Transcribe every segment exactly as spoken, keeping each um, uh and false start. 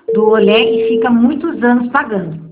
do Olé e fica muitos anos pagando.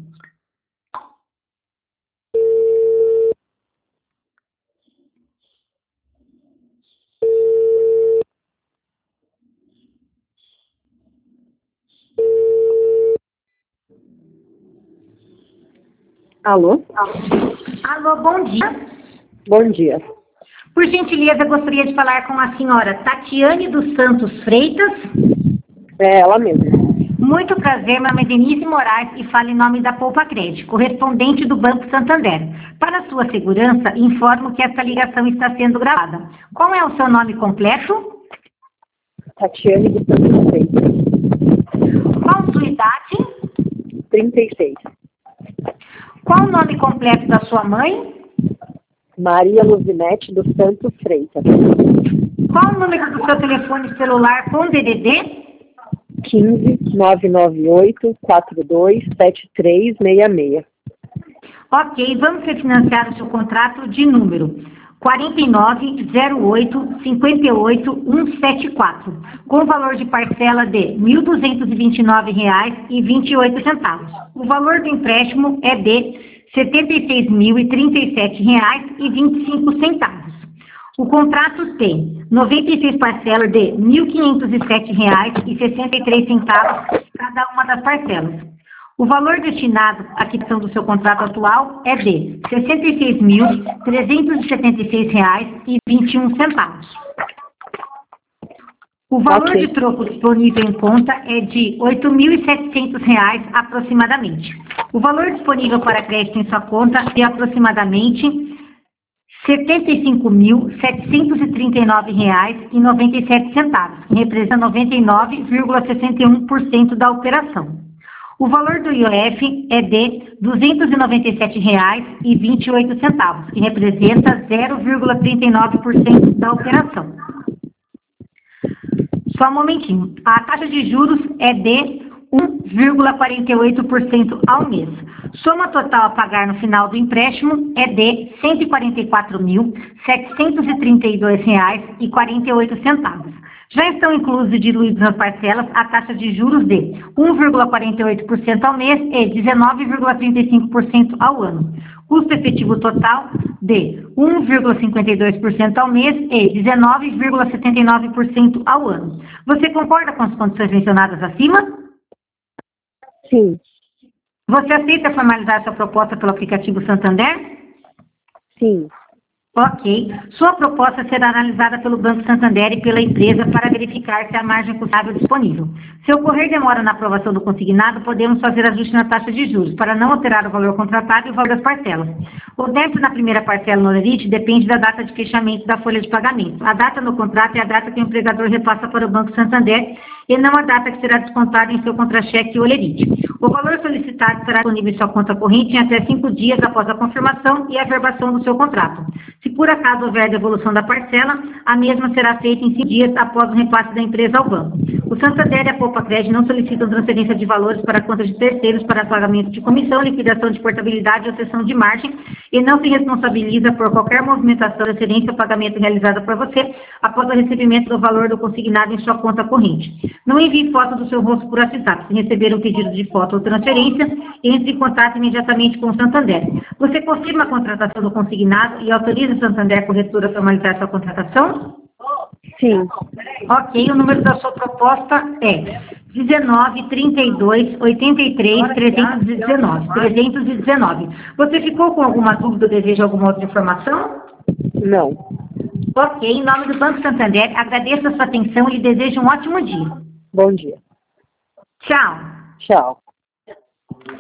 Alô? Alô, bom dia. Bom dia. Por gentileza, gostaria de falar com a senhora Tatiane dos Santos Freitas. É ela mesma. Muito prazer, meu nome é Denise Moraes e falo em nome da Poupa Crédito, correspondente do Banco Santander. Para sua segurança, informo que esta ligação está sendo gravada. Qual é o seu nome completo? Tatiane dos Santos Freitas. Qual sua idade? trinta e seis. Qual o nome completo da sua mãe? Maria Luzinete dos Santos Freitas. Qual o número do seu telefone celular com D D D? quinze, nove nove oito, quatro dois, sete três seis seis. Ok, vamos refinanciar o seu contrato de número quarenta e nove, zero oito, cinquenta e oito, cento e setenta e quatro, com valor de parcela de mil duzentos e vinte e nove reais e vinte e oito centavos. O valor do empréstimo é de setenta e seis mil e trinta e sete reais e vinte e cinco centavos. O contrato tem noventa e seis parcelas de mil quinhentos e sete reais e sessenta e três centavos cada uma das parcelas. O valor destinado à quitação do seu contrato atual é de sessenta e seis mil, trezentos e setenta e seis reais e vinte e um centavos. O valor Ok. de troco disponível em conta é de oito mil e setecentos reais aproximadamente. O valor disponível para crédito em sua conta é aproximadamente setenta e cinco mil, setecentos e trinta e nove reais e noventa e sete centavos, que representa noventa e nove vírgula sessenta e um por cento da operação. O valor do I O F é de duzentos e noventa e sete reais e vinte e oito centavos, que representa zero vírgula trinta e nove por cento da operação. Só um momentinho. A taxa de juros é de um vírgula quarenta e oito por cento ao mês. Soma total a pagar no final do empréstimo é de cento e quarenta e quatro mil, setecentos e trinta e dois reais e quarenta e oito centavos. Já estão inclusos e diluídos nas parcelas a taxa de juros de um vírgula quarenta e oito por cento ao mês e dezenove vírgula trinta e cinco por cento ao ano. Custo efetivo total de um vírgula cinquenta e dois por cento ao mês e dezenove vírgula setenta e nove por cento ao ano. Você concorda com as condições mencionadas acima? Sim. Você aceita formalizar sua proposta pelo aplicativo Santander? Sim. Ok. Sua proposta será analisada pelo Banco Santander e pela empresa para verificar se há margem custável disponível. Se ocorrer demora na aprovação do consignado, podemos fazer ajuste na taxa de juros, para não alterar o valor contratado e o valor das parcelas. O débito na primeira parcela no Olerite depende da data de fechamento da folha de pagamento. A data no contrato é a data que o empregador repassa para o Banco Santander e não a data que será descontada em seu contra-cheque Olerite. O valor solicitado será disponível em sua conta corrente em até cinco dias após a confirmação e averbação do seu contrato. Se por acaso houver devolução da parcela, a mesma será feita em cinco dias após o repasse da empresa ao banco. O Santander e a Poupa Crédito não solicitam transferência de valores para contas de terceiros para pagamento de comissão, liquidação de portabilidade ou cessão de margem e não se responsabiliza por qualquer movimentação, transferência ou pagamento realizada por você após o recebimento do valor do consignado em sua conta corrente. Não envie foto do seu rosto por WhatsApp. Se receber um pedido de foto ou transferência, entre em contato imediatamente com o Santander. Você confirma a contratação do consignado e autoriza o Santander Corretora a formalizar sua contratação? Sim. Ok, o número da sua proposta é dezenove, trinta e dois, oitenta e três, trezentos e dezenove. trezentos e dezenove. Você ficou com alguma dúvida ou deseja alguma outra informação? Não. Ok, em nome do Banco Santander, agradeço a sua atenção e lhe desejo um ótimo dia. Bom dia. Tchau. Tchau.